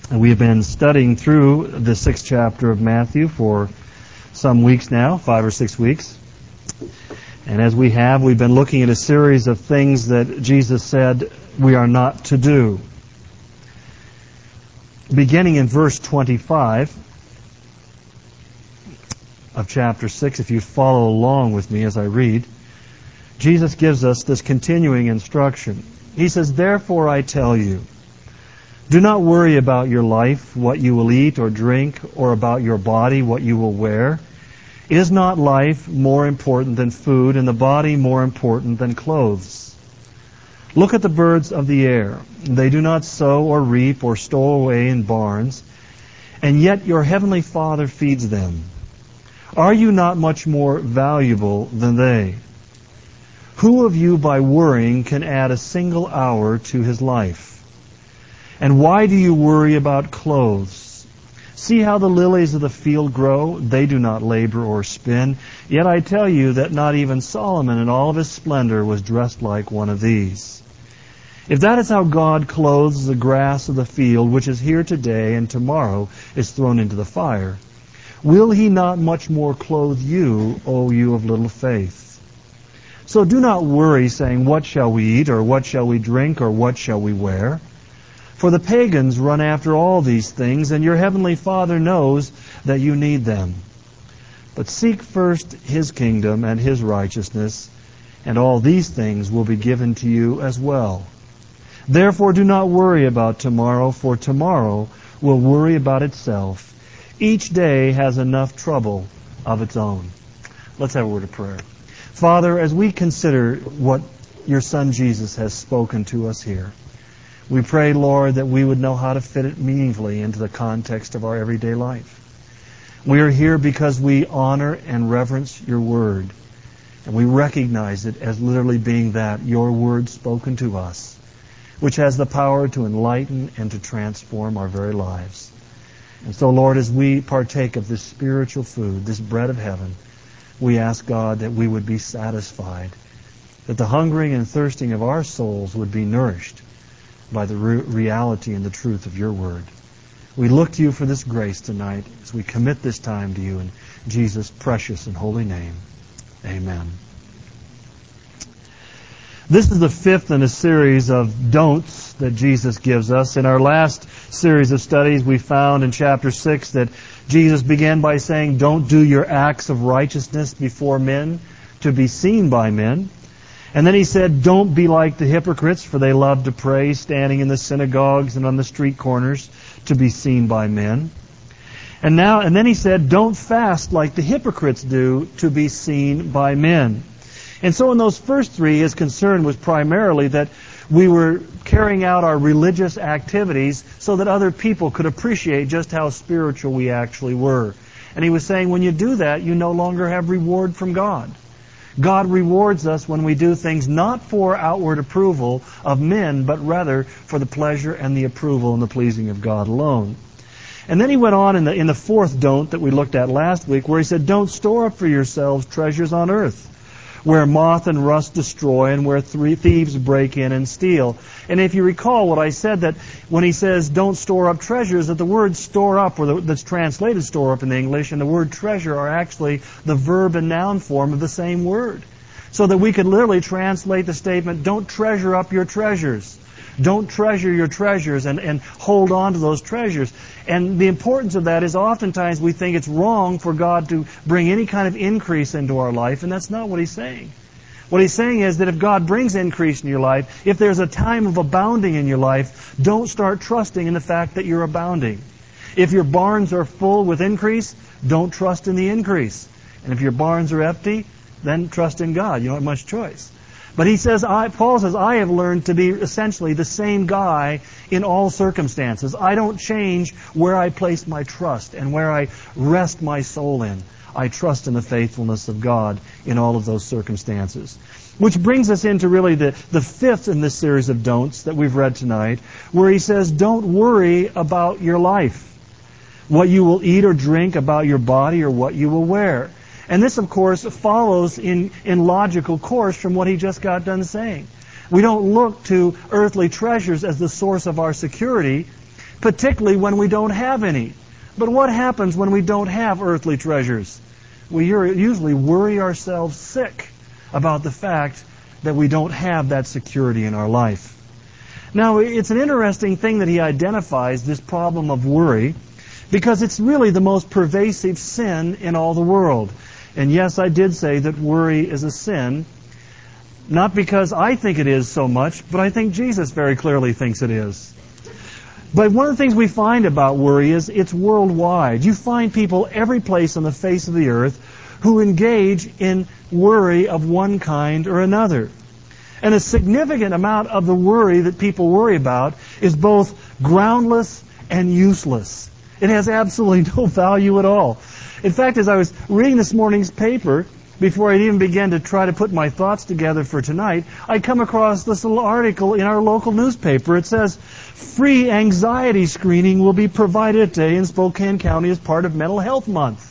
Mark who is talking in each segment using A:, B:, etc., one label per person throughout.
A: And we have been studying through the 6th chapter of Matthew for some weeks now, 5 or 6 weeks. And as we've been looking at a series of things that Jesus said we are not to do. Beginning in verse 25 of chapter 6, if you follow along with me as I read, Jesus gives us this continuing instruction. He says, "Therefore I tell you, do not worry about your life, what you will eat or drink, or about your body, what you will wear. Is not life more important than food, and the body more important than clothes? Look at the birds of the air. They do not sow or reap or store away in barns, and yet your heavenly Father feeds them. Are you not much more valuable than they? Who of you by worrying can add a single hour to his life? And why do you worry about clothes? See how the lilies of the field grow? They do not labor or spin. Yet I tell you that not even Solomon in all of his splendor was dressed like one of these. If that is how God clothes the grass of the field, which is here today and tomorrow is thrown into the fire, will he not much more clothe you, O you of little faith? So do not worry, saying, what shall we eat, or what shall we drink, or what shall we wear? For the pagans run after all these things, and your heavenly Father knows that you need them. But seek first his kingdom and his righteousness, and all these things will be given to you as well. Therefore do not worry about tomorrow, for tomorrow will worry about itself. Each day has enough trouble of its own." Let's have a word of prayer. Father, as we consider what your Son Jesus has spoken to us here, we pray, Lord, that we would know how to fit it meaningfully into the context of our everyday life. We are here because we honor and reverence your word, and we recognize it as literally being that, your word spoken to us, which has the power to enlighten and to transform our very lives. And so, Lord, as we partake of this spiritual food, this bread of heaven, we ask, God, that we would be satisfied, that the hungering and thirsting of our souls would be nourished by the reality and the truth of your word. We look to you for this grace tonight as we commit this time to you in Jesus' precious and holy name. Amen. This is the fifth in a series of don'ts that Jesus gives us. In our last series of studies, we found in chapter 6 that Jesus began by saying, don't do your acts of righteousness before men to be seen by men. And then he said, don't be like the hypocrites, for they love to pray, standing in the synagogues and on the street corners to be seen by men. And then he said, don't fast like the hypocrites do to be seen by men. And so in those first three, his concern was primarily that we were carrying out our religious activities so that other people could appreciate just how spiritual we actually were. And he was saying, when you do that, you no longer have reward from God. God rewards us when we do things not for outward approval of men, but rather for the pleasure and the approval and the pleasing of God alone. And then he went on in the fourth don't that we looked at last week, where he said, don't store up for yourselves treasures on earth, where moth and rust destroy and where thieves break in and steal. And if you recall what I said, that when he says don't store up treasures, that the word store up, or that's translated store up in the English, and the word treasure are actually the verb and noun form of the same word. So that we could literally translate the statement, don't treasure up your treasures. Don't treasure your treasures and hold on to those treasures. And the importance of that is oftentimes we think it's wrong for God to bring any kind of increase into our life, and that's not what he's saying. What he's saying is that if God brings increase in your life, if there's a time of abounding in your life, don't start trusting in the fact that you're abounding. If your barns are full with increase, don't trust in the increase. And if your barns are empty, then trust in God. You don't have much choice. But he says, Paul says, I have learned to be essentially the same guy in all circumstances. I don't change where I place my trust and where I rest my soul in. I trust in the faithfulness of God in all of those circumstances. Which brings us into really the fifth in this series of don'ts that we've read tonight, where he says, don't worry about your life, what you will eat or drink, about your body, or what you will wear. And this, of course, follows in logical course from what he just got done saying. We don't look to earthly treasures as the source of our security, particularly when we don't have any. But what happens when we don't have earthly treasures? We usually worry ourselves sick about the fact that we don't have that security in our life. Now, it's an interesting thing that he identifies, this problem of worry, because it's really the most pervasive sin in all the world. And yes, I did say that worry is a sin, not because I think it is so much, but I think Jesus very clearly thinks it is. But one of the things we find about worry is it's worldwide. You find people every place on the face of the earth who engage in worry of one kind or another. And a significant amount of the worry that people worry about is both groundless and useless. It has absolutely no value at all. In fact, as I was reading this morning's paper, before I even began to try to put my thoughts together for tonight, I come across this little article in our local newspaper. It says, free anxiety screening will be provided today in Spokane County as part of Mental Health Month.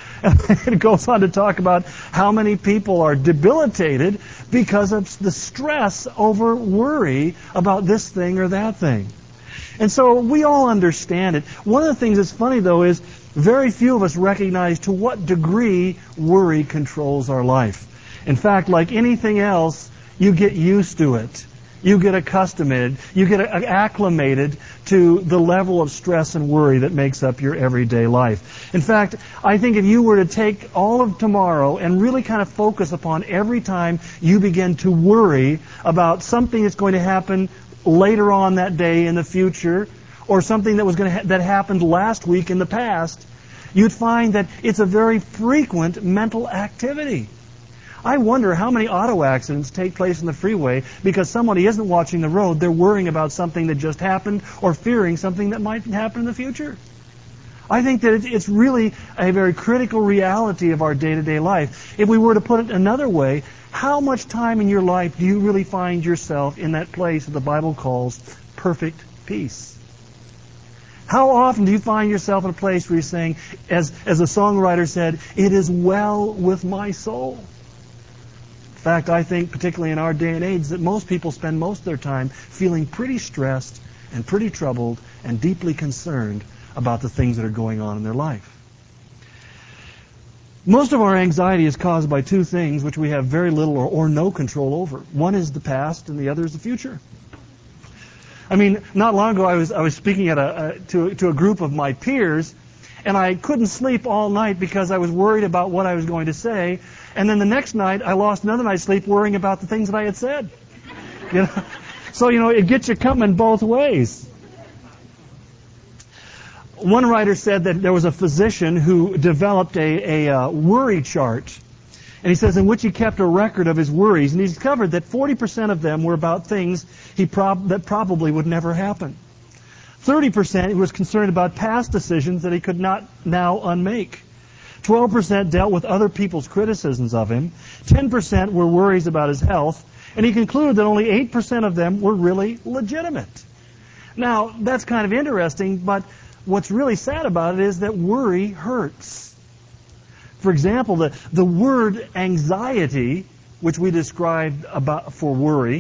A: It goes on to talk about how many people are debilitated because of the stress over worry about this thing or that thing. And so we all understand it. One of the things that's funny, though, is very few of us recognize to what degree worry controls our life. In fact, like anything else, you get used to it. You get accustomed, you get acclimated to the level of stress and worry that makes up your everyday life. In fact, I think if you were to take all of tomorrow and really kind of focus upon every time you begin to worry about something that's going to happen later on that day in the future, or something that was that happened last week in the past, you'd find that it's a very frequent mental activity. I wonder how many auto accidents take place on the freeway because somebody isn't watching the road. They're worrying about something that just happened or fearing something that might happen in the future. I think that it's really a very critical reality of our day-to-day life. If we were to put it another way, how much time in your life do you really find yourself in that place that the Bible calls perfect peace? How often do you find yourself in a place where you're saying, as the songwriter said, it is well with my soul? In fact, I think, particularly in our day and age, that most people spend most of their time feeling pretty stressed and pretty troubled and deeply concerned about the things that are going on in their life. Most of our anxiety is caused by two things which we have very little or no control over. One is the past and the other is the future. I mean, not long ago I was speaking at to a group of my peers, and I couldn't sleep all night because I was worried about what I was going to say. And then the next night, I lost another night's sleep worrying about the things that I had said. So, it gets you coming both ways. One writer said that there was a physician who developed a worry chart. And he says in which he kept a record of his worries. And he discovered that 40% of them were about things that probably would never happen. 30% he was concerned about past decisions that he could not now unmake. 12% dealt with other people's criticisms of him. 10% were worries about his health. And he concluded that only 8% of them were really legitimate. Now, that's kind of interesting, but what's really sad about it is that worry hurts. For example, the word anxiety, which we described for worry,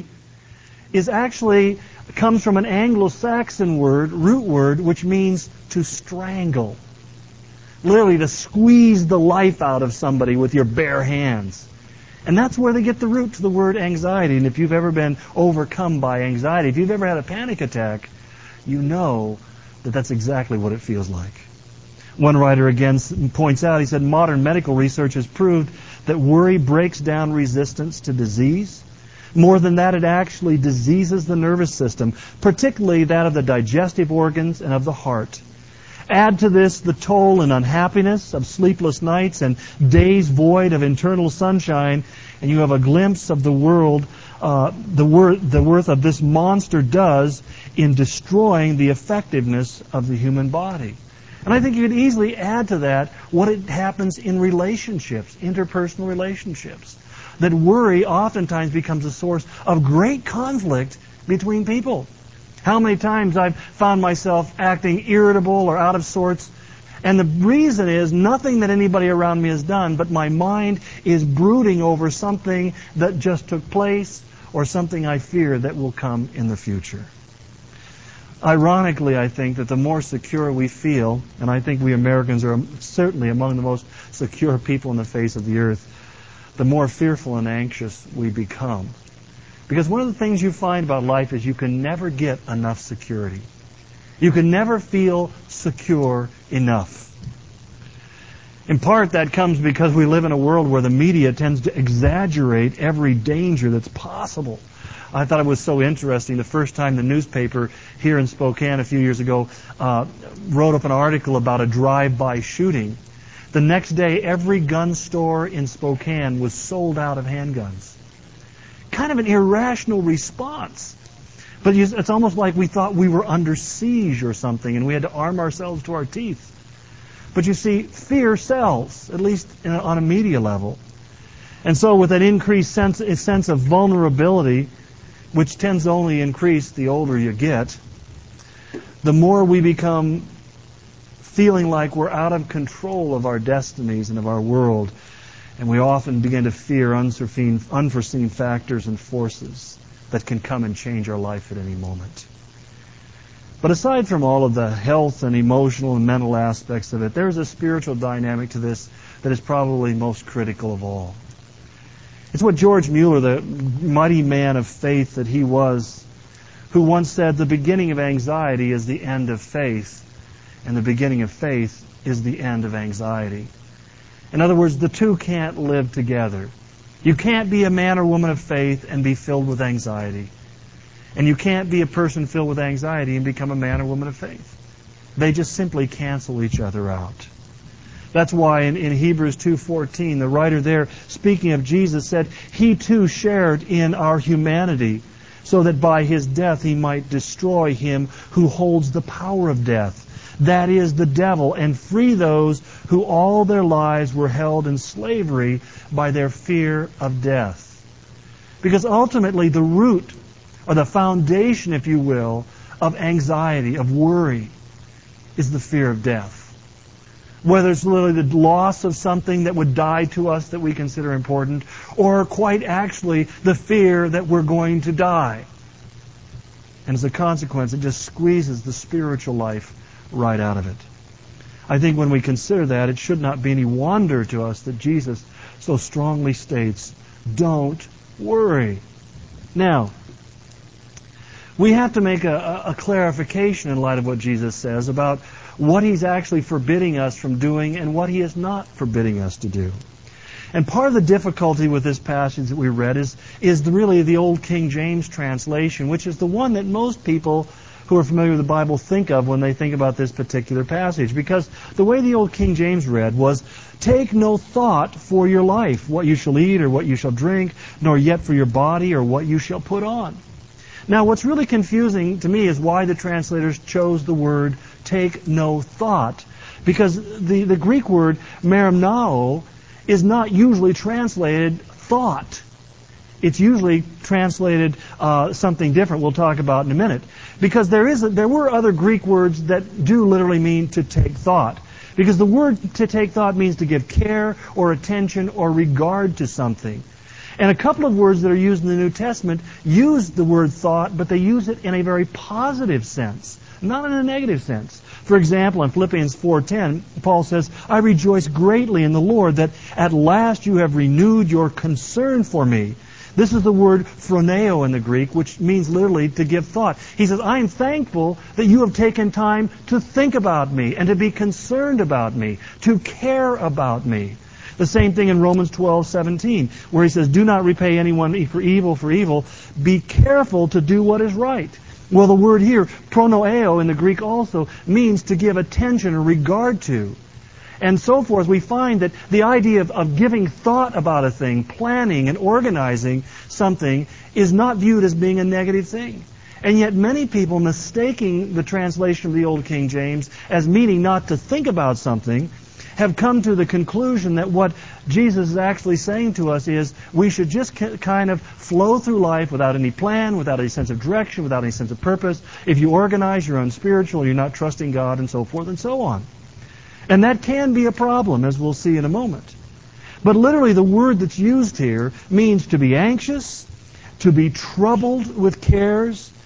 A: comes from an Anglo-Saxon root word, which means to strangle. Literally to squeeze the life out of somebody with your bare hands. And that's where they get the root to the word anxiety. And if you've ever been overcome by anxiety, if you've ever had a panic attack, you know that that's exactly what it feels like. One writer again points out, he said, modern medical research has proved that worry breaks down resistance to disease. More than that, it actually diseases the nervous system, particularly that of the digestive organs and of the heart. Add to this the toll and unhappiness of sleepless nights and days void of internal sunshine, and you have a glimpse of the world, the worth of this monster does in destroying the effectiveness of the human body. And I think you could easily add to that what it happens in relationships, interpersonal relationships. That worry oftentimes becomes a source of great conflict between people. How many times I've found myself acting irritable or out of sorts, and the reason is nothing that anybody around me has done, but my mind is brooding over something that just took place or something I fear that will come in the future. Ironically, I think that the more secure we feel, and I think we Americans are certainly among the most secure people on the face of the earth, the more fearful and anxious we become. Because one of the things you find about life is you can never get enough security. You can never feel secure enough. In part, that comes because we live in a world where the media tends to exaggerate every danger that's possible. I thought it was so interesting. The first time the newspaper here in Spokane a few years ago wrote up an article about a drive-by shooting, the next day every gun store in Spokane was sold out of handguns. Kind of an irrational response. But it's almost like we thought we were under siege or something and we had to arm ourselves to our teeth. But you see, fear sells, at least on a media level. And so with that increased sense of vulnerability, which tends to only increase the older you get, the more we become feeling like we're out of control of our destinies and of our world. And we often begin to fear unforeseen factors and forces that can come and change our life at any moment. But aside from all of the health and emotional and mental aspects of it, there's a spiritual dynamic to this that is probably most critical of all. It's what George Mueller, the mighty man of faith that he was, who once said, the beginning of anxiety is the end of faith, and the beginning of faith is the end of anxiety. In other words, the two can't live together. You can't be a man or woman of faith and be filled with anxiety. And you can't be a person filled with anxiety and become a man or woman of faith. They just simply cancel each other out. That's why in Hebrews 2:14, the writer there, speaking of Jesus, said, He too shared in our humanity, so that by His death He might destroy him who holds the power of death, that is, the devil, and free those who all their lives were held in slavery by their fear of death. Because ultimately the root, or the foundation, if you will, of anxiety, of worry, is the fear of death. Whether it's literally the loss of something that would die to us that we consider important, or quite actually the fear that we're going to die. And as a consequence, it just squeezes the spiritual life right out of it. I think when we consider that, it should not be any wonder to us that Jesus so strongly states, don't worry. Now, we have to make a clarification in light of what Jesus says about what He's actually forbidding us from doing and what He is not forbidding us to do. And part of the difficulty with this passage that we read is really the old King James translation, which is the one that most people who are familiar with the Bible think of when they think about this particular passage. Because the way the old King James read was, take no thought for your life, what you shall eat or what you shall drink, nor yet for your body or what you shall put on. Now, what's really confusing to me is why the translators chose the word take no thought. Because the Greek word merimnao is not usually translated thought. It's usually translated something different we'll talk about in a minute. Because there were other Greek words that do literally mean to take thought. Because the word to take thought means to give care or attention or regard to something. And a couple of words that are used in the New Testament use the word thought, but they use it in a very positive sense, not in a negative sense. For example, in Philippians 4:10, Paul says, I rejoice greatly in the Lord that at last you have renewed your concern for me. This is the word phroneo in the Greek, which means literally to give thought. He says, I am thankful that you have taken time to think about me and to be concerned about me, to care about me. The same thing in Romans 12:17, where he says, do not repay anyone for evil. Be careful to do what is right. Well, the word here, pronoeo in the Greek also, means to give attention or regard to. And so forth, we find that the idea of giving thought about a thing, planning and organizing something, is not viewed as being a negative thing. And yet many people, mistaking the translation of the Old King James as meaning not to think about something, have come to the conclusion that what Jesus is actually saying to us is we should just kind of flow through life without any plan, without any sense of direction, without any sense of purpose. If you organize, you're unspiritual, you're not trusting God, and so forth and so on. And that can be a problem, as we'll see in a moment. But literally the word that's used here means to be anxious, to be troubled with cares,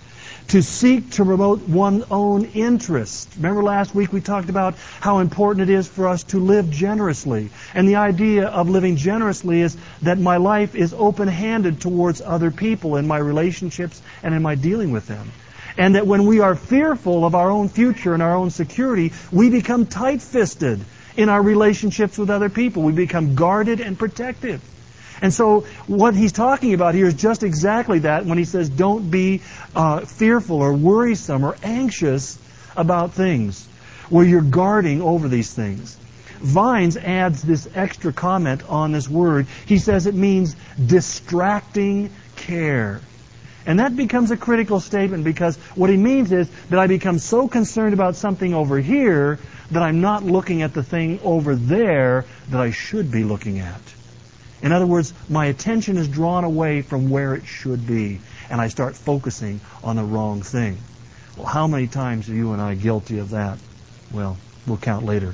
A: to seek to promote one's own interest. Remember last week we talked about how important it is for us to live generously. And the idea of living generously is that my life is open-handed towards other people in my relationships and in my dealing with them. And that when we are fearful of our own future and our own security, we become tight-fisted in our relationships with other people. We become guarded and protective. And so what he's talking about here is just exactly that when he says don't be fearful or worrisome or anxious about things, where you're guarding over these things. Vines adds this extra comment on this word. He says it means distracting care. And that becomes a critical statement because what he means is that I become so concerned about something over here that I'm not looking at the thing over there that I should be looking at. In other words, my attention is drawn away from where it should be, and I start focusing on the wrong thing. Well, how many times are you and I guilty of that? Well, we'll count later.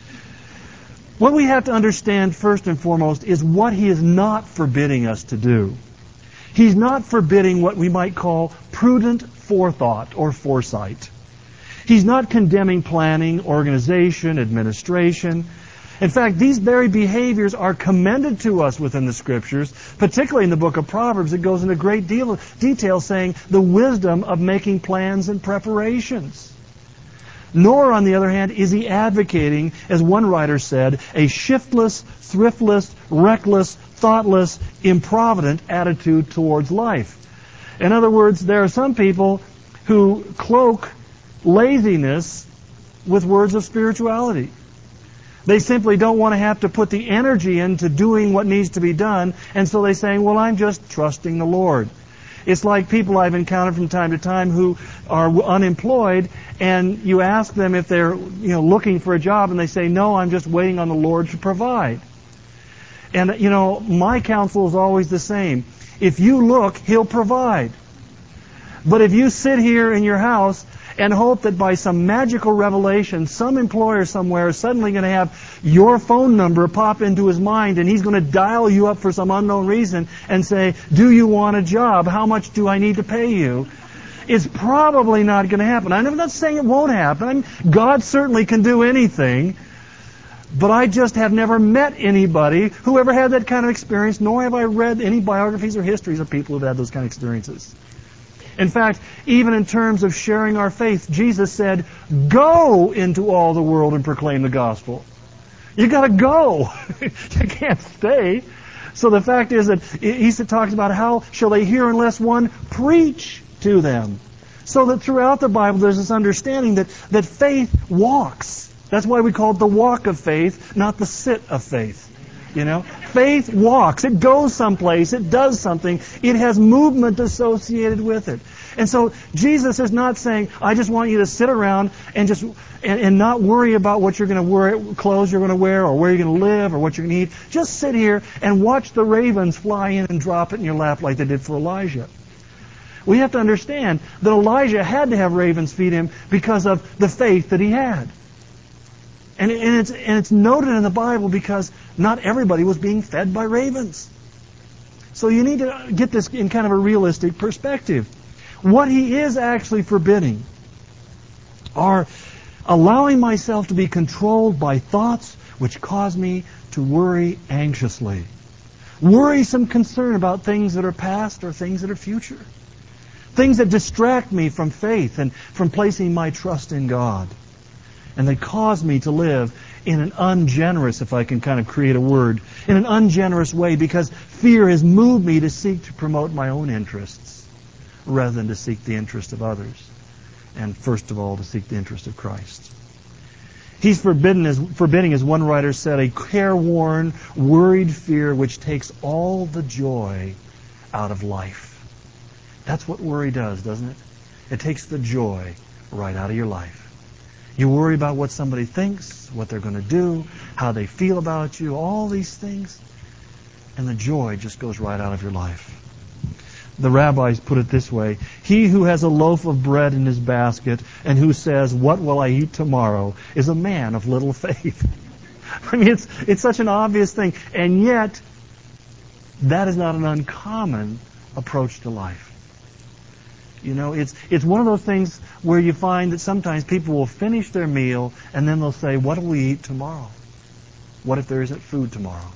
A: What we have to understand first and foremost is what he is not forbidding us to do. He's not forbidding what we might call prudent forethought or foresight. He's not condemning planning, organization, administration. In fact, these very behaviors are commended to us within the Scriptures, particularly in the book of Proverbs. It goes into great detail saying the wisdom of making plans and preparations. Nor, on the other hand, is he advocating, as one writer said, a shiftless, thriftless, reckless, thoughtless, improvident attitude towards life. In other words, there are some people who cloak laziness with words of spirituality. They simply don't want to have to put the energy into doing what needs to be done, and so they say, well, I'm just trusting the Lord. It's like people I've encountered from time to time who are unemployed, and you ask them if they're looking for a job, and they say, no, I'm just waiting on the Lord to provide. And, my counsel is always the same. If you look, He'll provide. But if you sit here in your house and hope that by some magical revelation, some employer somewhere is suddenly going to have your phone number pop into his mind, and he's going to dial you up for some unknown reason and say, do you want a job? How much do I need to pay you? It's probably not going to happen. I'm not saying it won't happen. God certainly can do anything. But I just have never met anybody who ever had that kind of experience, nor have I read any biographies or histories of people who've had those kind of experiences. In fact, even in terms of sharing our faith, Jesus said, go into all the world and proclaim the gospel. You got to go. You can't stay. So the fact is that he talks about how shall they hear unless one preach to them. So that throughout the Bible there's this understanding that faith walks. That's why we call it the walk of faith, not the sit of faith. Faith walks. It goes someplace. It does something. It has movement associated with it. And so Jesus is not saying, I just want you to sit around and not worry about what you're going to wear, clothes you're going to wear, or where you're going to live, or what you're going to eat. Just sit here and watch the ravens fly in and drop it in your lap like they did for Elijah. We have to understand that Elijah had to have ravens feed him because of the faith that he had. And it's noted in the Bible because not everybody was being fed by ravens. So you need to get this in kind of a realistic perspective. What he is actually forbidding are allowing myself to be controlled by thoughts which cause me to worry anxiously. Worrisome concern about things that are past or things that are future. Things that distract me from faith and from placing my trust in God. And they cause me to live in an ungenerous, if I can kind of create a word, in an ungenerous way because fear has moved me to seek to promote my own interests rather than to seek the interest of others. And first of all, to seek the interest of Christ. He's forbidding, as one writer said, a careworn, worried fear which takes all the joy out of life. That's what worry does, doesn't it? It takes the joy right out of your life. You worry about what somebody thinks, what they're going to do, how they feel about you, all these things, and the joy just goes right out of your life. The rabbis put it this way: he who has a loaf of bread in his basket and who says, what will I eat tomorrow, is a man of little faith. I mean, it's such an obvious thing, and yet that is not an uncommon approach to life. It's one of those things where you find that sometimes people will finish their meal and then they'll say, what will we eat tomorrow? What if there isn't food tomorrow?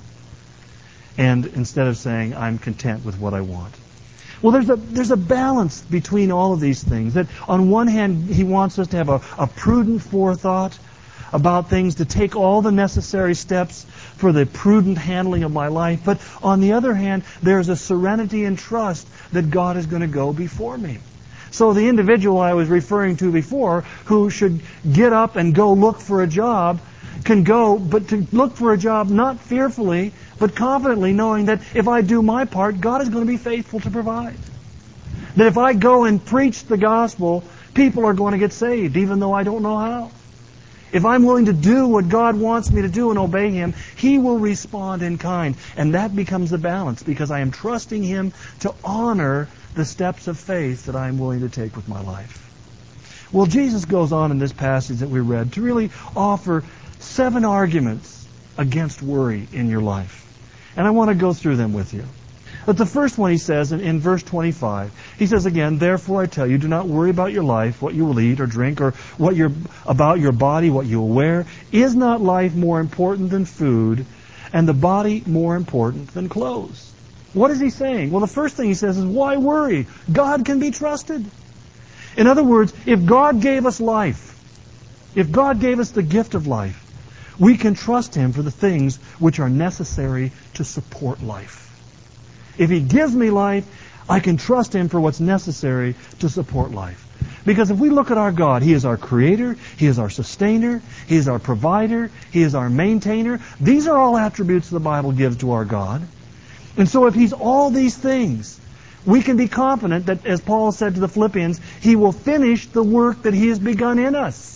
A: And instead of saying, I'm content with what I want. Well, there's a balance between all of these things. That on one hand, he wants us to have a prudent forethought about things, to take all the necessary steps for the prudent handling of my life. But on the other hand, there's a serenity and trust that God is going to go before me. So the individual I was referring to before, who should get up and go look for a job, can go, but to look for a job not fearfully, but confidently, knowing that if I do my part, God is going to be faithful to provide. That if I go and preach the gospel, people are going to get saved, even though I don't know how. If I'm willing to do what God wants me to do and obey Him, He will respond in kind. And that becomes the balance, because I am trusting Him to honor the steps of faith that I am willing to take with my life. Well, Jesus goes on in this passage that we read to really offer 7 arguments against worry in your life. And I want to go through them with you. But the first one he says in verse 25, he says again, therefore I tell you, do not worry about your life, what you will eat or drink, or about your body, what you will wear. Is not life more important than food, and the body more important than clothes? What is he saying? Well, the first thing he says is, why worry? God can be trusted. In other words, if God gave us life, if God gave us the gift of life, we can trust Him for the things which are necessary to support life. If He gives me life, I can trust Him for what's necessary to support life. Because if we look at our God, He is our Creator, He is our Sustainer, He is our Provider, He is our Maintainer. These are all attributes the Bible gives to our God. And so if He's all these things, we can be confident that, as Paul said to the Philippians, He will finish the work that He has begun in us.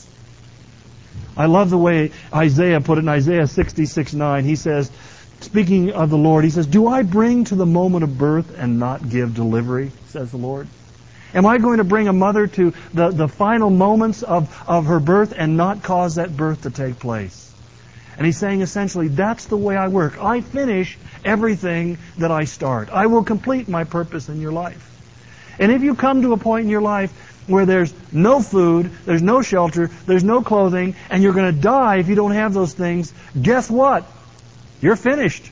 A: I love the way Isaiah put it in Isaiah 66:9. He says, speaking of the Lord, he says, do I bring to the moment of birth and not give delivery, says the Lord? Am I going to bring a mother to the final moments of her birth and not cause that birth to take place? And he's saying essentially, that's the way I work. I finish everything that I start. I will complete my purpose in your life. And if you come to a point in your life where there's no food, there's no shelter, there's no clothing, and you're going to die if you don't have those things, guess what? You're finished.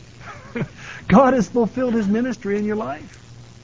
A: God has fulfilled His ministry in your life.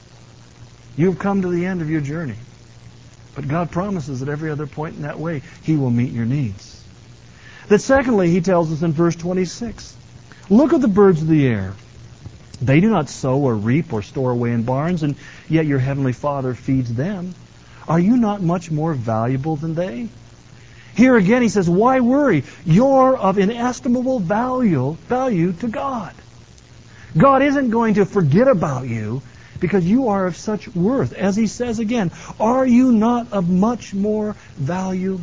A: You've come to the end of your journey. But God promises at every other point in that way, He will meet your needs. That secondly, He tells us in verse 26, look at the birds of the air. They do not sow or reap or store away in barns, and yet your heavenly Father feeds them. Are you not much more valuable than they? Here again he says, why worry? You're of inestimable value to God. God isn't going to forget about you because you are of such worth. As he says again, are you not of much more value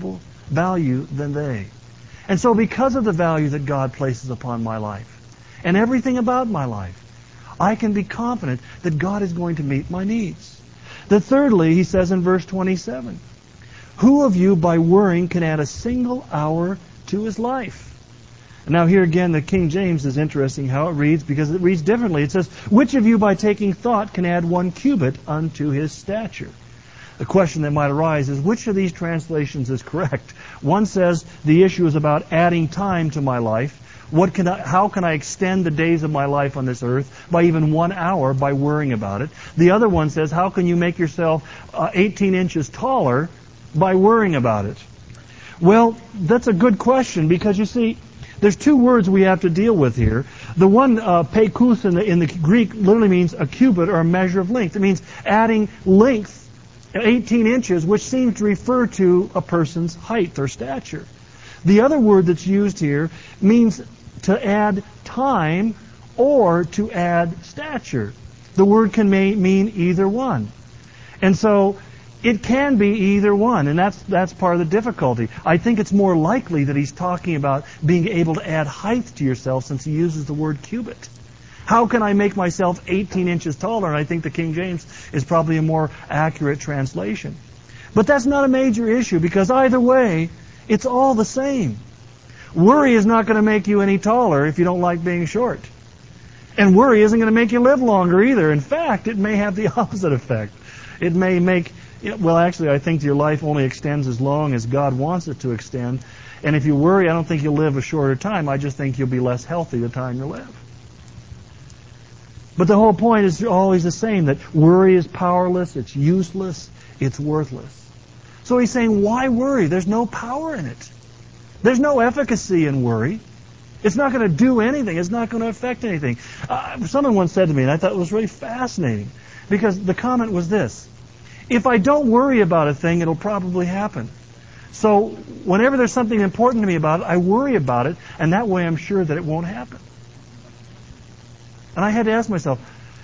A: than they? And so because of the value that God places upon my life and everything about my life, I can be confident that God is going to meet my needs. That thirdly, he says in verse 27, who of you by worrying can add a single hour to his life? Now here again, the King James is interesting how it reads, because it reads differently. It says, which of you by taking thought can add 1 cubit unto his stature? The question that might arise is, which of these translations is correct? One says the issue is about adding time to my life. How can I extend the days of my life on this earth by even 1 hour by worrying about it? The other one says, how can you make yourself 18 inches taller by worrying about it? Well, that's a good question, because you see, there's 2 words we have to deal with here. The one, pekos in the Greek, literally means a cubit or a measure of length. It means adding length, 18 inches, which seems to refer to a person's height or stature. The other word that's used here means to add time or to add stature. The word can mean either one. And so it can be either one, and that's part of the difficulty. I think it's more likely that he's talking about being able to add height to yourself, since he uses the word cubit. How can I make myself 18 inches taller? And I think the King James is probably a more accurate translation. But that's not a major issue, because either way, it's all the same. Worry is not going to make you any taller if you don't like being short. And worry isn't going to make you live longer either. In fact, it may have the opposite effect. It may make Yeah, well, actually, I think your life only extends as long as God wants it to extend. And if you worry, I don't think you'll live a shorter time. I just think you'll be less healthy the time you live. But the whole point is always the same, that worry is powerless, it's useless, it's worthless. So he's saying, why worry? There's no power in it. There's no efficacy in worry. It's not going to do anything. It's not going to affect anything. Someone once said to me, and I thought it was really fascinating, because the comment was this: if I don't worry about a thing, it'll probably happen. So whenever there's something important to me about it, I worry about it, and that way I'm sure that it won't happen. And I had to ask myself,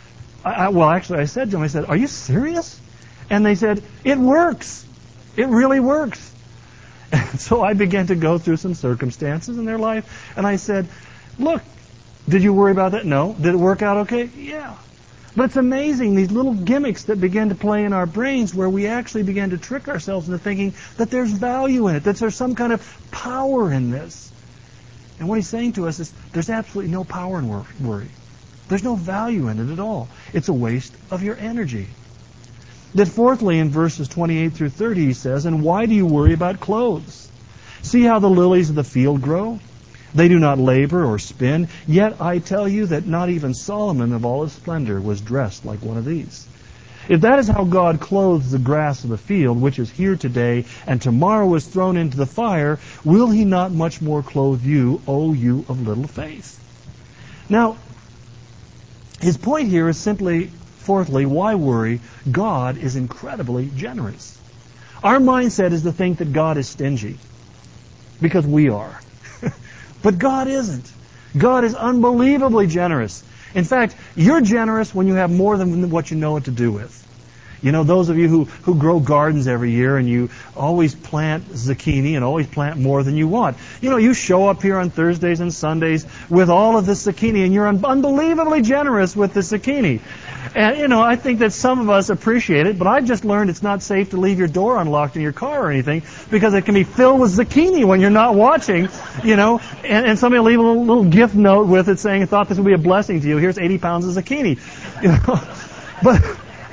A: I said to them, I said, are you serious? And they said, it works. It really works. And so I began to go through some circumstances in their life, and I said, look, did you worry about that? No. Did it work out okay? Yeah. But it's amazing, these little gimmicks that begin to play in our brains where we actually begin to trick ourselves into thinking that there's value in it, that there's some kind of power in this. And what he's saying to us is there's absolutely no power in worry. There's no value in it at all. It's a waste of your energy. Then fourthly, in verses 28 through 30, he says, and why do you worry about clothes? See how the lilies of the field grow? They do not labor or spin. Yet I tell you that not even Solomon of all his splendor was dressed like one of these. If that is how God clothes the grass of the field, which is here today and tomorrow is thrown into the fire, will he not much more clothe you, O you of little faith? Now, his point here is simply, fourthly, why worry? God is incredibly generous. Our mindset is to think that God is stingy, because we are. But God isn't. God is unbelievably generous. In fact, you're generous when you have more than what you know what to do with. You know, those of you who grow gardens every year and you always plant zucchini and always plant more than you want. You know, you show up here on Thursdays and Sundays with all of this zucchini and you're unbelievably generous with the zucchini. And, you know, I think that some of us appreciate it, but I've just learned it's not safe to leave your door unlocked in your car or anything because it can be filled with zucchini when you're not watching, you know, and somebody will leave a little gift note with it saying, I thought this would be a blessing to you. Here's 80 pounds of zucchini. You know,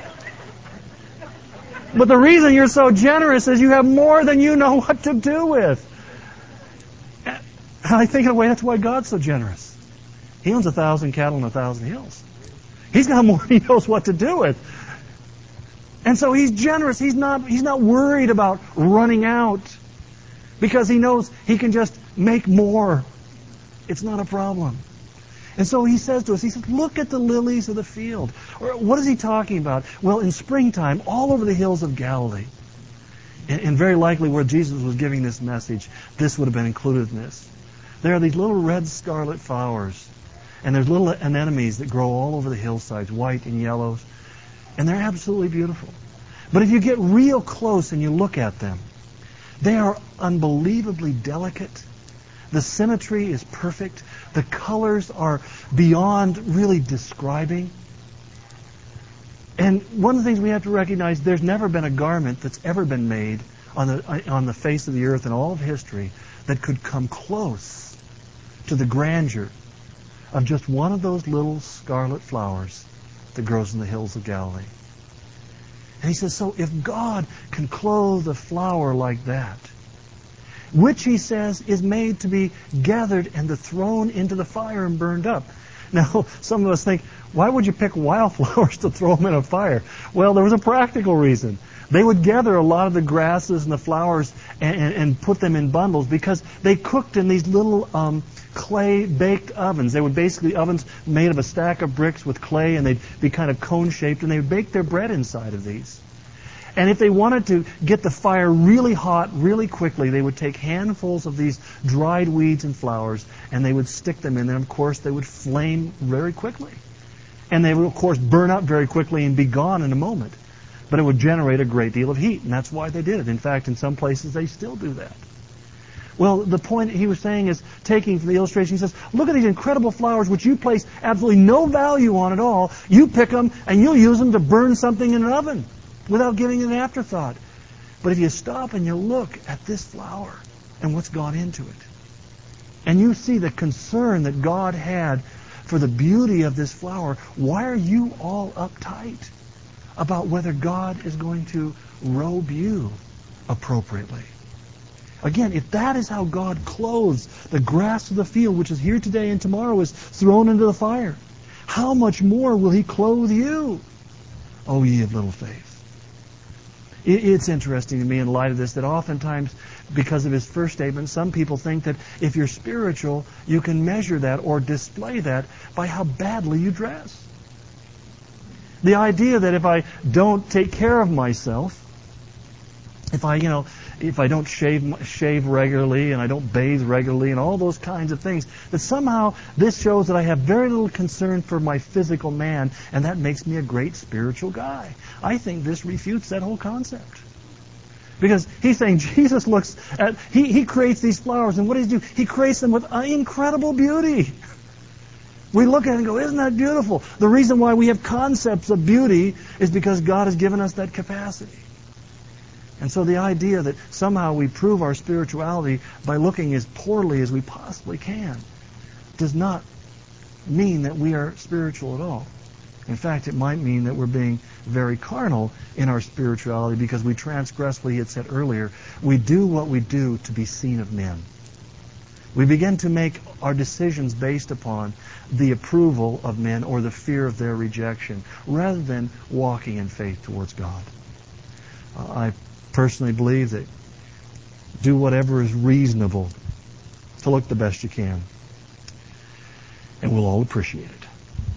A: But the reason you're so generous is you have more than you know what to do with. And I think in a way that's why God's so generous. He owns 1,000 cattle and 1,000 hills. He's got more than he knows what to do with. And so he's generous. He's not worried about running out because he knows he can just make more. It's not a problem. And so he says to us, he says, look at the lilies of the field. Or what is he talking about? Well, in springtime, all over the hills of Galilee, and very likely where Jesus was giving this message, this would have been included in this. There are these little red scarlet flowers, and there's little anemones that grow all over the hillsides, white and yellows, and they're absolutely beautiful. But if you get real close and you look at them, they are unbelievably delicate. The symmetry is perfect. The colors are beyond really describing. And one of the things we have to recognize, there's never been a garment that's ever been made on the face of the earth in all of history that could come close to the grandeur of just one of those little scarlet flowers that grows in the hills of Galilee. And he says, so if God can clothe a flower like that, which, he says, is made to be gathered and thrown into the fire and burned up. Now, some of us think, why would you pick wildflowers to throw them in a fire? Well, there was a practical reason. They would gather a lot of the grasses and the flowers and put them in bundles because they cooked in these little clay-baked ovens. They would basically ovens made of a stack of bricks with clay, and they'd be kind of cone-shaped, and they would bake their bread inside of these. And if they wanted to get the fire really hot really quickly, they would take handfuls of these dried weeds and flowers, and they would stick them in there. And, of course, they would flame very quickly. And they would, of course, burn up very quickly and be gone in a moment. But it would generate a great deal of heat, and that's why they did it. In fact, in some places, they still do that. Well, the point he was saying is, taking from the illustration, he says, look at these incredible flowers which you place absolutely no value on at all. You pick them, and you'll use them to burn something in an oven without giving it an afterthought. But if you stop and you look at this flower and what's gone into it, and you see the concern that God had for the beauty of this flower, why are you all uptight about whether God is going to robe you appropriately. Again, if that is how God clothes the grass of the field, which is here today and tomorrow is thrown into the fire, how much more will He clothe you, O ye of little faith? It's interesting to me in light of this that oftentimes, because of his first statement, some people think that if you're spiritual, you can measure that or display that by how badly you dress. The idea that if I don't take care of myself, if I don't shave regularly and I don't bathe regularly and all those kinds of things, that somehow this shows that I have very little concern for my physical man, and that makes me a great spiritual guy. I think this refutes that whole concept. Because he's saying Jesus looks at, he creates these flowers, and what does he do? He creates them with incredible beauty. We look at it and go, isn't that beautiful? The reason why we have concepts of beauty is because God has given us that capacity. And so the idea that somehow we prove our spirituality by looking as poorly as we possibly can does not mean that we are spiritual at all. In fact, it might mean that we're being very carnal in our spirituality because we transgress what he had said earlier. We do what we do to be seen of men. We begin to make our decisions based upon the approval of men or the fear of their rejection rather than walking in faith towards God. I personally believe that do whatever is reasonable to look the best you can, and we'll all appreciate it.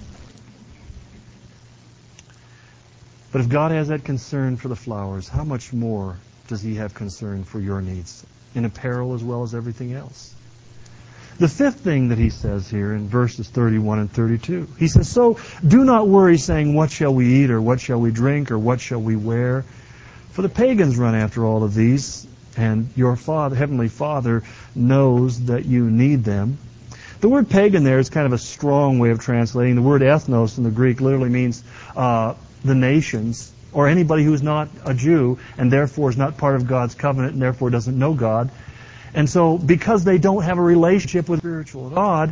A: But if God has that concern for the flowers, how much more does He have concern for your needs in apparel as well as everything else? The fifth thing that He says here in verses 31 and 32, He says, "So do not worry, saying, what shall we eat, or what shall we drink, or what shall we wear? For the pagans run after all of these, and your Father, Heavenly Father knows that you need them." The word pagan there is kind of a strong way of translating. The word ethnos in the Greek literally means the nations, or anybody who is not a Jew, and therefore is not part of God's covenant, and therefore doesn't know God. And so, because they don't have a relationship with spiritual God,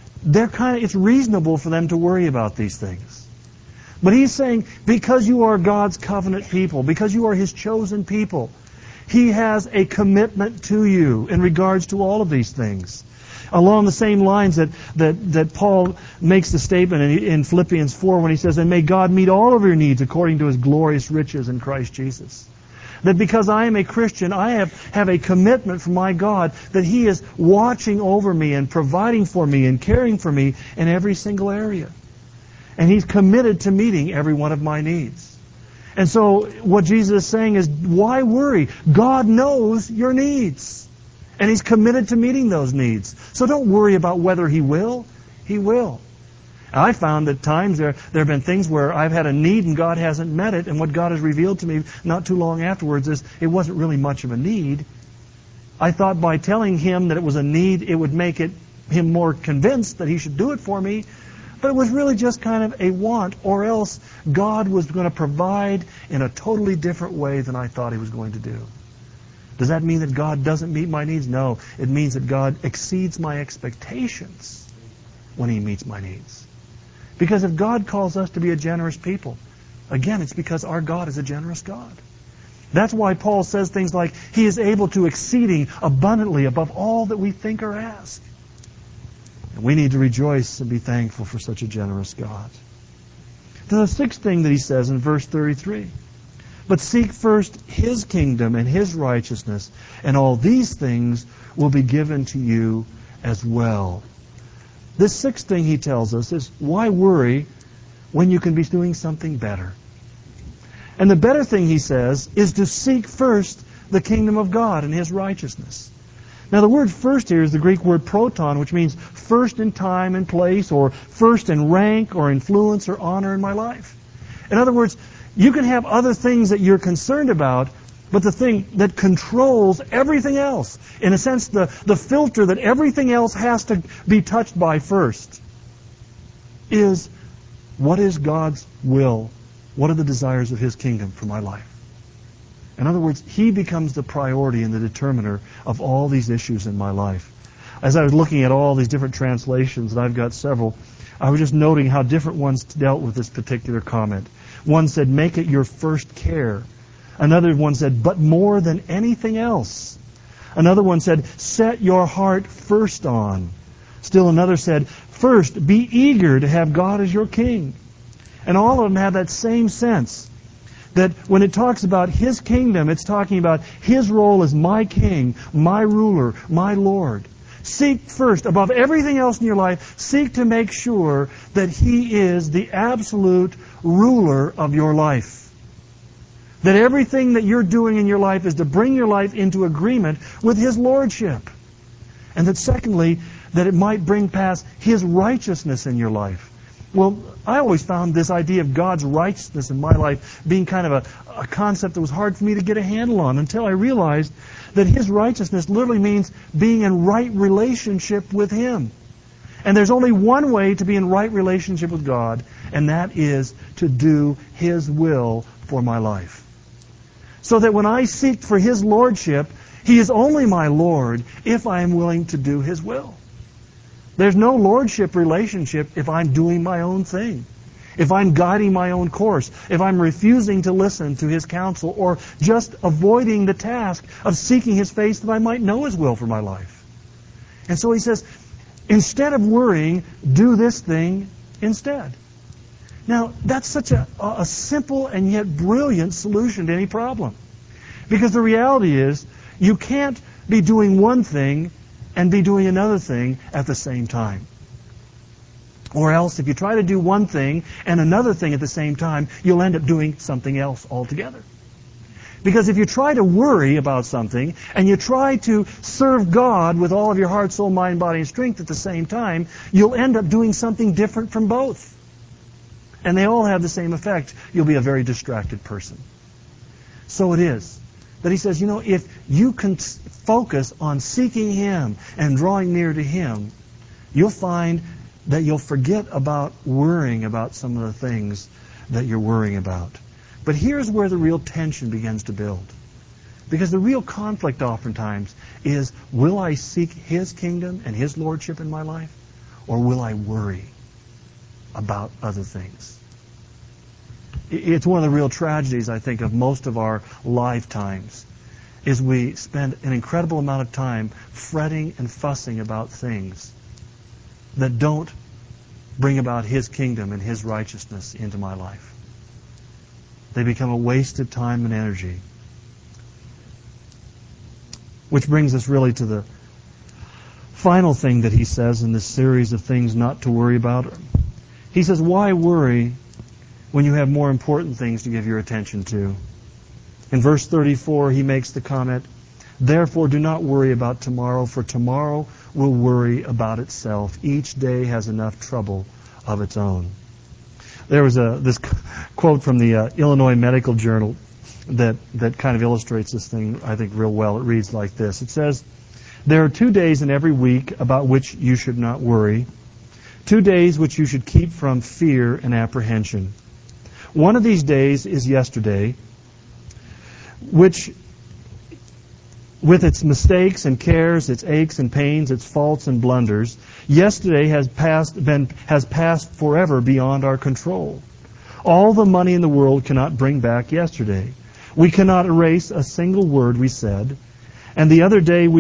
A: it's reasonable for them to worry about these things. But He's saying, because you are God's covenant people, because you are His chosen people, He has a commitment to you in regards to all of these things. Along the same lines that Paul makes the statement in Philippians 4 when he says, "And may God meet all of your needs according to His glorious riches in Christ Jesus." That because I am a Christian, I have a commitment from my God that He is watching over me and providing for me and caring for me in every single area. And He's committed to meeting every one of my needs. And so what Jesus is saying is, why worry? God knows your needs. And He's committed to meeting those needs. So don't worry about whether He will. He will. I found at times there have been things where I've had a need and God hasn't met it, and what God has revealed to me not too long afterwards is it wasn't really much of a need. I thought by telling Him that it was a need, it would make Him more convinced that He should do it for me, but it was really just kind of a want, or else God was going to provide in a totally different way than I thought He was going to do. Does that mean that God doesn't meet my needs? No. It means that God exceeds my expectations when He meets my needs. Because if God calls us to be a generous people, again, it's because our God is a generous God. That's why Paul says things like, He is able to exceeding abundantly above all that we think or ask. And we need to rejoice and be thankful for such a generous God. Then the sixth thing that he says in verse 33, "But seek first His kingdom and His righteousness, and all these things will be given to you as well." This sixth thing he tells us is, why worry when you can be doing something better? And the better thing, he says, is to seek first the kingdom of God and His righteousness. Now the word first here is the Greek word proton, which means first in time and place, or first in rank or influence or honor in my life. In other words, you can have other things that you're concerned about, but the thing that controls everything else, in a sense, the filter that everything else has to be touched by first, is what is God's will? What are the desires of His kingdom for my life? In other words, He becomes the priority and the determiner of all these issues in my life. As I was looking at all these different translations, and I've got several, I was just noting how different ones dealt with this particular comment. One said, make it your first care. Another one said, but more than anything else. Another one said, set your heart first on. Still another said, first, be eager to have God as your king. And all of them have that same sense. That when it talks about His kingdom, it's talking about His role as my king, my ruler, my Lord. Seek first, above everything else in your life, seek to make sure that He is the absolute ruler of your life. That everything that you're doing in your life is to bring your life into agreement with His lordship. And that secondly, that it might bring past His righteousness in your life. Well, I always found this idea of God's righteousness in my life being kind of a concept that was hard for me to get a handle on until I realized that His righteousness literally means being in right relationship with Him. And there's only one way to be in right relationship with God, and that is to do His will for my life. So that when I seek for His lordship, He is only my Lord if I am willing to do His will. There's no lordship relationship if I'm doing my own thing, if I'm guiding my own course, if I'm refusing to listen to His counsel, or just avoiding the task of seeking His face that I might know His will for my life. And so He says, instead of worrying, do this thing instead. Now, that's such a simple and yet brilliant solution to any problem. Because the reality is, you can't be doing one thing and be doing another thing at the same time. Or else, if you try to do one thing and another thing at the same time, you'll end up doing something else altogether. Because if you try to worry about something and you try to serve God with all of your heart, soul, mind, body, and strength at the same time, you'll end up doing something different from both. And they all have the same effect. You'll be a very distracted person. So it is that He says, if you can focus on seeking Him and drawing near to Him, you'll find that you'll forget about worrying about some of the things that you're worrying about. But here's where the real tension begins to build. Because the real conflict oftentimes is, will I seek His kingdom and His lordship in my life? Or will I worry about other things? It's one of the real tragedies, I think, of most of our lifetimes, is we spend an incredible amount of time fretting and fussing about things that don't bring about His kingdom and His righteousness into my life. They become a wasted time and energy. Which brings us really to the final thing that He says in this series of things not to worry about. He says, why worry when you have more important things to give your attention to? In verse 34, He makes the comment, therefore do not worry about tomorrow, for tomorrow will worry about itself. Each day has enough trouble of its own. There was this quote from the Illinois Medical Journal that kind of illustrates this thing, I think, real well. It reads like this. It says, there are 2 days in every week about which you should not worry, 2 days which you should keep from fear and apprehension. One of these days is yesterday, which, with its mistakes and cares, its aches and pains, its faults and blunders, yesterday has passed forever beyond our control. All the money in the world cannot bring back yesterday. We cannot erase a single word we said. And the other day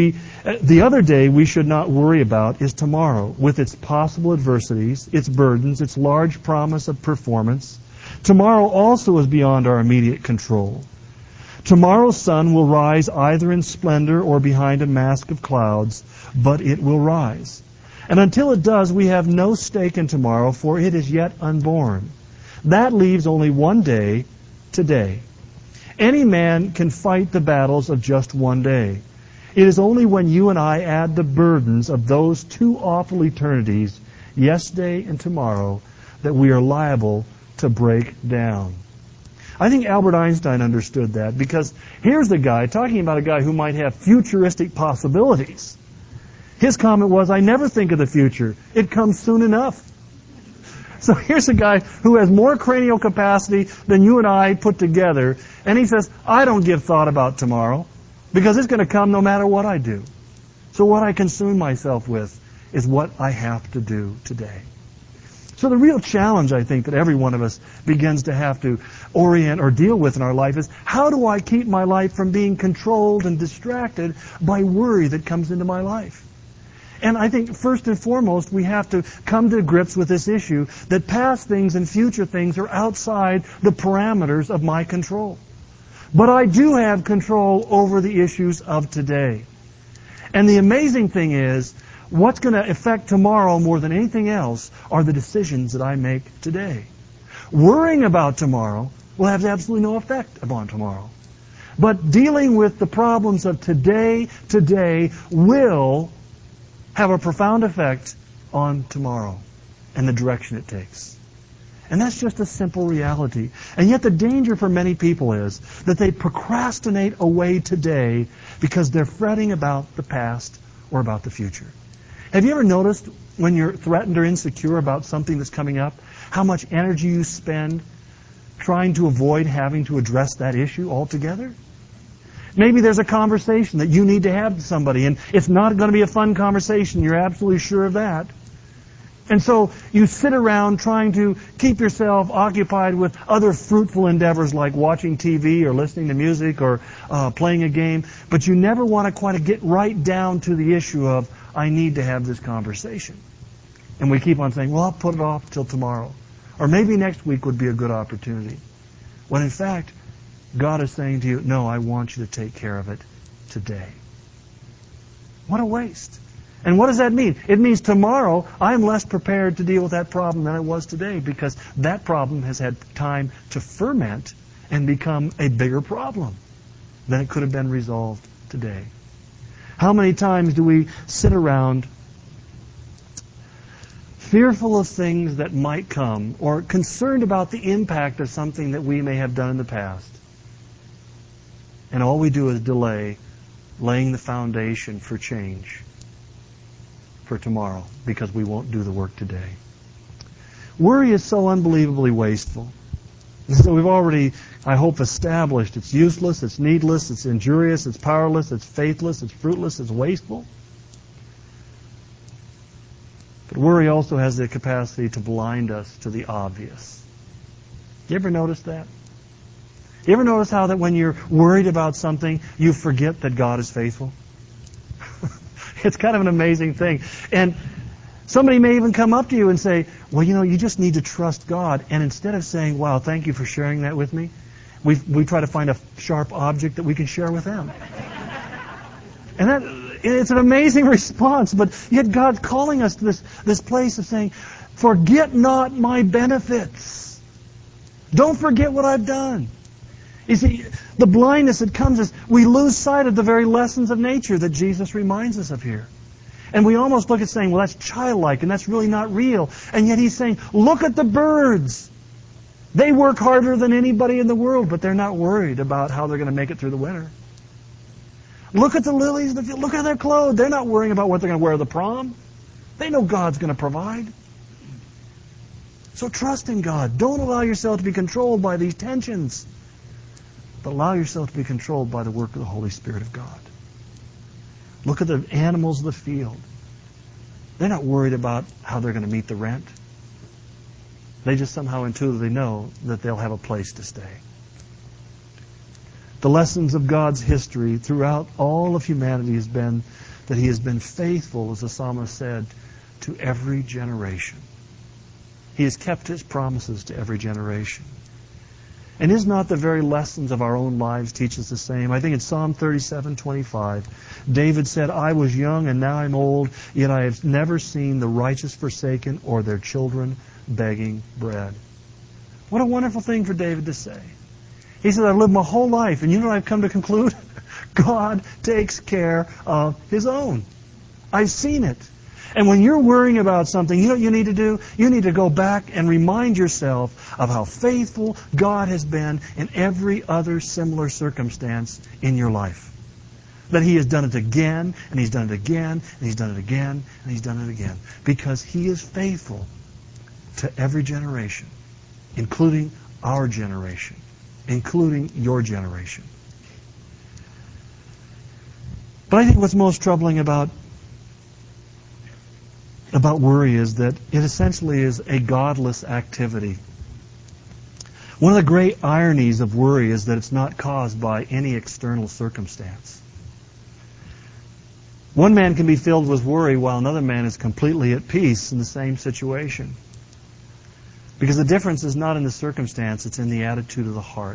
A: we should not worry about is tomorrow, with its possible adversities, its burdens, its large promise of performance. Tomorrow also is beyond our immediate control. Tomorrow's sun will rise either in splendor or behind a mask of clouds, but it will rise. And until it does, we have no stake in tomorrow, for it is yet unborn. That leaves only one day, today. Any man can fight the battles of just one day. It is only when you and I add the burdens of those two awful eternities, yesterday and tomorrow, that we are liable to break down. I think Albert Einstein understood that, because here's the guy, talking about a guy who might have futuristic possibilities. His comment was, I never think of the future. It comes soon enough. So here's a guy who has more cranial capacity than you and I put together, and he says, I don't give thought about tomorrow, because it's going to come no matter what I do. So what I consume myself with is what I have to do today. So the real challenge, I think, that every one of us begins to have to orient or deal with in our life is, how do I keep my life from being controlled and distracted by worry that comes into my life? And I think first and foremost, we have to come to grips with this issue that past things and future things are outside the parameters of my control. But I do have control over the issues of today. And the amazing thing is, what's going to affect tomorrow more than anything else are the decisions that I make today. Worrying about tomorrow will have absolutely no effect upon tomorrow. But dealing with the problems of today will have a profound effect on tomorrow and the direction it takes. And that's just a simple reality. And yet the danger for many people is that they procrastinate away today because they're fretting about the past or about the future. Have you ever noticed when you're threatened or insecure about something that's coming up, how much energy you spend trying to avoid having to address that issue altogether? Maybe there's a conversation that you need to have with somebody, and it's not going to be a fun conversation. You're absolutely sure of that. And so you sit around trying to keep yourself occupied with other fruitful endeavors like watching TV or listening to music or playing a game, but you never want to quite get right down to the issue of, I need to have this conversation. And we keep on saying, well, I'll put it off till tomorrow. Or maybe next week would be a good opportunity. When in fact, God is saying to you, no, I want you to take care of it today. What a waste. And what does that mean? It means tomorrow I'm less prepared to deal with that problem than I was today, because that problem has had time to ferment and become a bigger problem than it could have been resolved today. How many times do we sit around fearful of things that might come, or concerned about the impact of something that we may have done in the past? And all we do is delay laying the foundation for change for tomorrow because we won't do the work today. Worry is so unbelievably wasteful. So we've already, I hope, established it's useless, it's needless, it's injurious, it's powerless, it's faithless, it's fruitless, it's wasteful. But worry also has the capacity to blind us to the obvious. You ever notice that? You ever notice how that when you're worried about something, you forget that God is faithful? It's kind of an amazing thing. And somebody may even come up to you and say, well, you just need to trust God. And instead of saying, wow, thank you for sharing that with me, we try to find a sharp object that we can share with them. And it's an amazing response. But yet God's calling us to this place of saying, forget not my benefits. Don't forget what I've done. You see, the blindness that comes is we lose sight of the very lessons of nature that Jesus reminds us of here. And we almost look at saying, well, that's childlike and that's really not real. And yet he's saying, look at the birds. They work harder than anybody in the world, but they're not worried about how they're going to make it through the winter. Look at the lilies. Look how they're clothed. They're not worrying about what they're going to wear to the prom. They know God's going to provide. So trust in God. Don't allow yourself to be controlled by these tensions, but allow yourself to be controlled by the work of the Holy Spirit of God. Look at the animals of the field. They're not worried about how they're going to meet the rent. They just somehow intuitively know that they'll have a place to stay. The lessons of God's history throughout all of humanity has been that He has been faithful, as the psalmist said, to every generation. He has kept His promises to every generation. And is not the very lessons of our own lives teach us the same? I think in Psalm 37:25, David said, I was young and now I'm old, yet I have never seen the righteous forsaken or their children begging bread. What a wonderful thing for David to say. He said, I've lived my whole life, and you know what I've come to conclude? God takes care of His own. I've seen it. And when you're worrying about something, you know what you need to do? You need to go back and remind yourself of how faithful God has been in every other similar circumstance in your life. That He has done it again, and He's done it again, and He's done it again, and He's done it again. Because He is faithful to every generation, including our generation, including your generation. But I think what's most troubling about about worry is that it essentially is a godless activity. One of the great ironies of worry is that it's not caused by any external circumstance. One man can be filled with worry while another man is completely at peace in the same situation. Because the difference is not in the circumstance, it's in the attitude of the heart.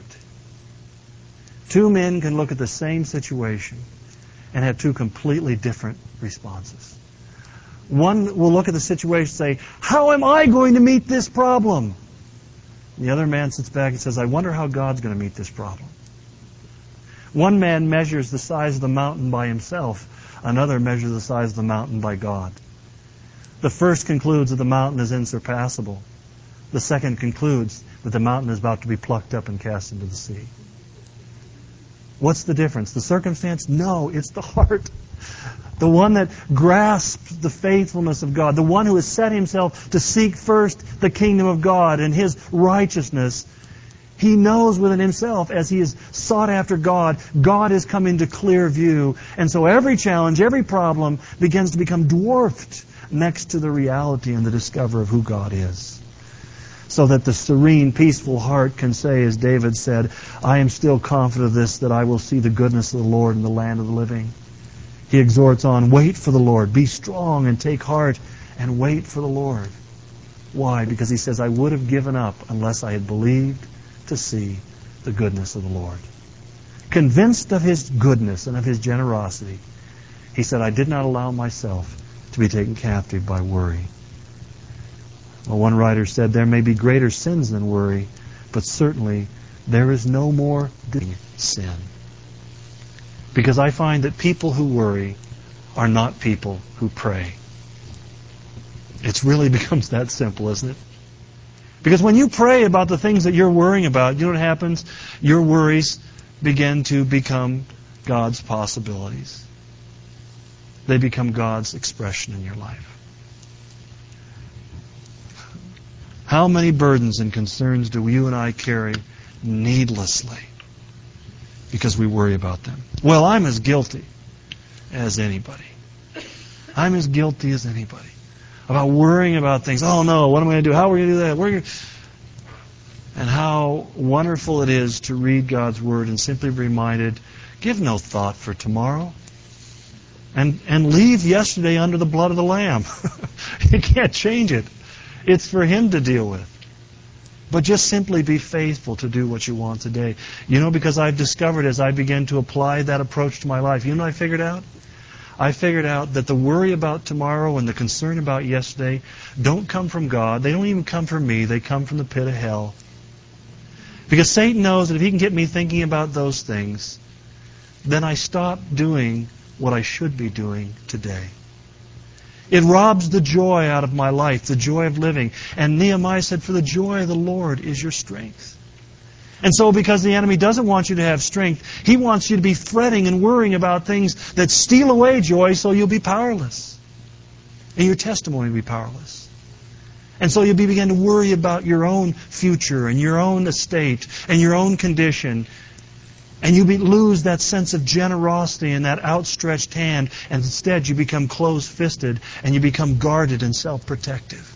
A: Two men can look at the same situation and have two completely different responses. One will look at the situation and say, how am I going to meet this problem? The other man sits back and says, I wonder how God's going to meet this problem. One man measures the size of the mountain by himself. Another measures the size of the mountain by God. The first concludes that the mountain is insurpassable. The second concludes that the mountain is about to be plucked up and cast into the sea. What's the difference? The circumstance? No, it's the heart. The one that grasps the faithfulness of God. The one who has set himself to seek first the kingdom of God and His righteousness. He knows within himself, as he has sought after God, God has come into clear view. And so every challenge, every problem begins to become dwarfed next to the reality and the discovery of who God is. So that the serene, peaceful heart can say, as David said, I am still confident of this, that I will see the goodness of the Lord in the land of the living. He exhorts on, wait for the Lord. Be strong and take heart and wait for the Lord. Why? Because he says, I would have given up unless I had believed to see the goodness of the Lord. Convinced of His goodness and of His generosity, he said, I did not allow myself to be taken captive by worry. Well, one writer said, there may be greater sins than worry, but certainly there is no more sin. Because I find that people who worry are not people who pray. It really becomes that simple, isn't it? Because when you pray about the things that you're worrying about, you know what happens? Your worries begin to become God's possibilities. They become God's expression in your life. How many burdens and concerns do you and I carry needlessly because we worry about them? Well, I'm as guilty as anybody. I'm as guilty as anybody about worrying about things. Oh no, what am I going to do? How are we going to do that? And how wonderful it is to read God's Word and simply be reminded, give no thought for tomorrow. And leave yesterday under the blood of the Lamb. You can't change it. It's for Him to deal with. But just simply be faithful to do what you want today. You know, because I've discovered as I began to apply that approach to my life, you know what I figured out? I figured out that the worry about tomorrow and the concern about yesterday don't come from God. They don't even come from me. They come from the pit of hell. Because Satan knows that if he can get me thinking about those things, then I stop doing what I should be doing today. It robs the joy out of my life, the joy of living. And Nehemiah said, for the joy of the Lord is your strength. And so because the enemy doesn't want you to have strength, he wants you to be fretting and worrying about things that steal away joy, so you'll be powerless. And your testimony will be powerless. And so you'll begin to worry about your own future and your own estate and your own condition. And you lose that sense of generosity and that outstretched hand. And instead you become closed-fisted and you become guarded and self-protective.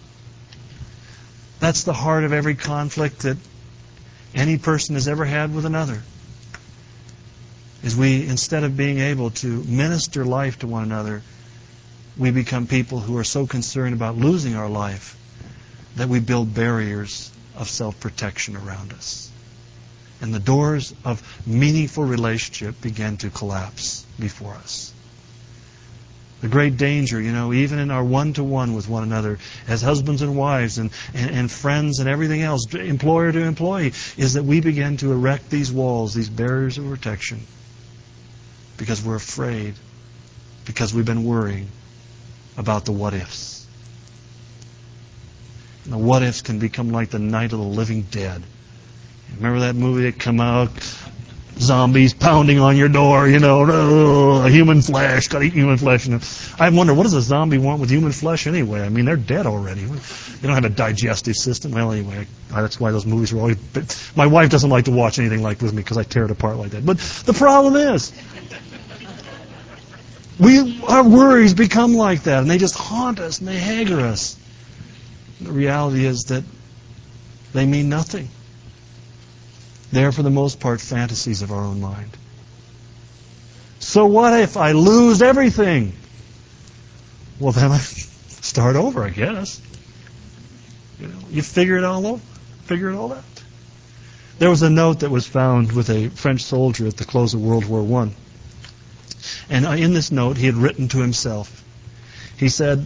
A: That's the heart of every conflict that any person has ever had with another. Is we, instead of being able to minister life to one another, we become people who are so concerned about losing our life that we build barriers of self-protection around us. And the doors of meaningful relationship begin to collapse before us. The great danger, even in our one-to-one with one another, as husbands and wives and friends and everything else, employer to employee, is that we begin to erect these walls, these barriers of protection, because we're afraid, because we've been worrying about the what-ifs. And the what-ifs can become like the night of the living dead. Remember that movie that came out? Zombies pounding on your door, human flesh, got to eat human flesh. I wonder, what does a zombie want with human flesh anyway? I mean, they're dead already. They don't have a digestive system. Well, anyway, that's why those movies are always... My wife doesn't like to watch anything like with me because I tear it apart like that. But the problem is, Our worries become like that, and they just haunt us and they hanger us. The reality is that they mean nothing. They're, for the most part, fantasies of our own mind. So what if I lose everything? Well, then I start over, I guess. You figure it all out. There was a note that was found with a French soldier at the close of World War I. And in this note, he had written to himself. He said,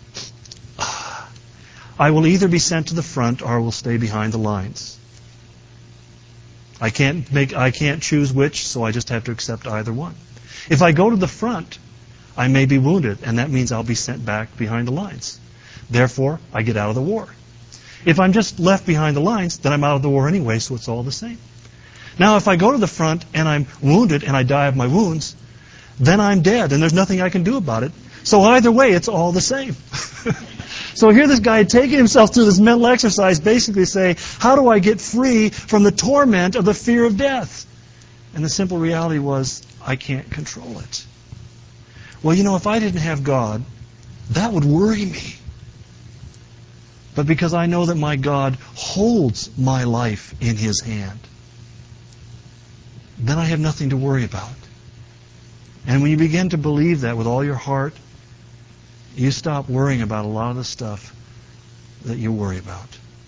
A: I will either be sent to the front or I will stay behind the lines. I can't choose which, so I just have to accept either one. If I go to the front, I may be wounded, and that means I'll be sent back behind the lines. Therefore, I get out of the war. If I'm just left behind the lines, then I'm out of the war anyway, so it's all the same. Now, if I go to the front and I'm wounded and I die of my wounds, then I'm dead, and there's nothing I can do about it. So either way, it's all the same. So here this guy had taken himself through this mental exercise, basically say, how do I get free from the torment of the fear of death? And the simple reality was, I can't control it. Well, if I didn't have God, that would worry me. But because I know that my God holds my life in His hand, then I have nothing to worry about. And when you begin to believe that with all your heart, you stop worrying about a lot of the stuff that you worry about.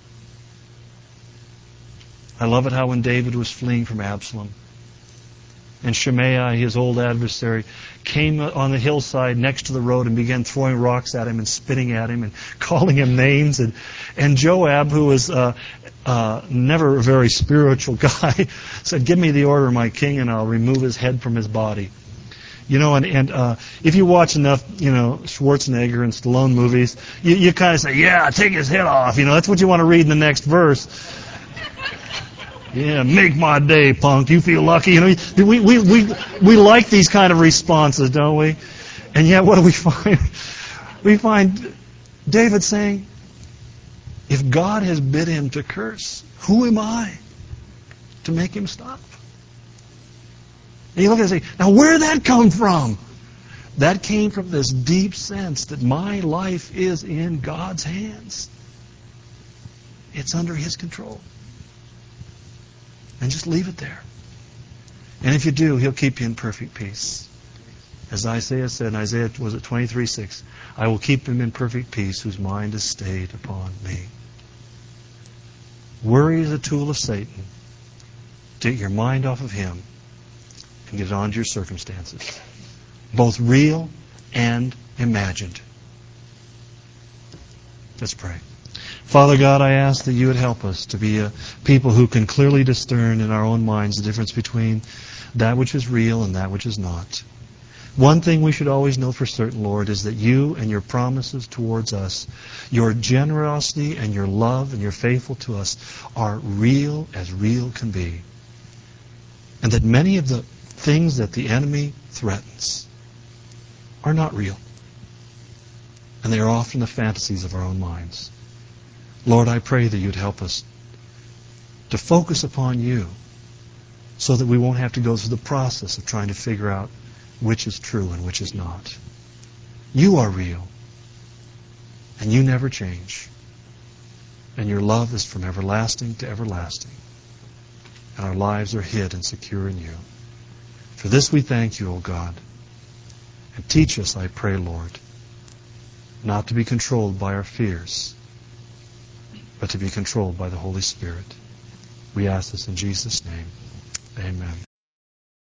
A: I love it how when David was fleeing from Absalom, and Shimei, his old adversary, came on the hillside next to the road and began throwing rocks at him and spitting at him and calling him names. And Joab, who was never a very spiritual guy, said, give me the order of my king and I'll remove his head from his body. If you watch enough, Schwarzenegger and Stallone movies, you kind of say, yeah, take his head off. That's what you want to read in the next verse. Yeah, make my day, punk. You feel lucky. We like these kind of responses, don't we? And yet, what do we find? We find David saying, if God has bid him to curse, who am I to make him stop? And you look at it and say, now where did that come from? That came from this deep sense that my life is in God's hands. It's under His control. And just leave it there. And if you do, He'll keep you in perfect peace. As Isaiah said in Isaiah, was it 23:6? I will keep him in perfect peace whose mind is stayed upon me. Worry is a tool of Satan to get your mind off of Him and get it onto your circumstances, both real and imagined. Let's pray. Father God, I ask that You would help us to be a people who can clearly discern in our own minds the difference between that which is real and that which is not. One thing we should always know for certain, Lord, is that You and Your promises towards us, Your generosity and Your love and Your faithful to us are real as real can be. And that many of the things that the enemy threatens are not real. And they are often the fantasies of our own minds. Lord, I pray that You'd help us to focus upon You so that we won't have to go through the process of trying to figure out which is true and which is not. You are real, and You never change. And Your love is from everlasting to everlasting. And our lives are hid and secure in You. For this we thank You, O God. And teach us, I pray, Lord, not to be controlled by our fears, but to be controlled by the Holy Spirit. We ask this in Jesus' name. Amen.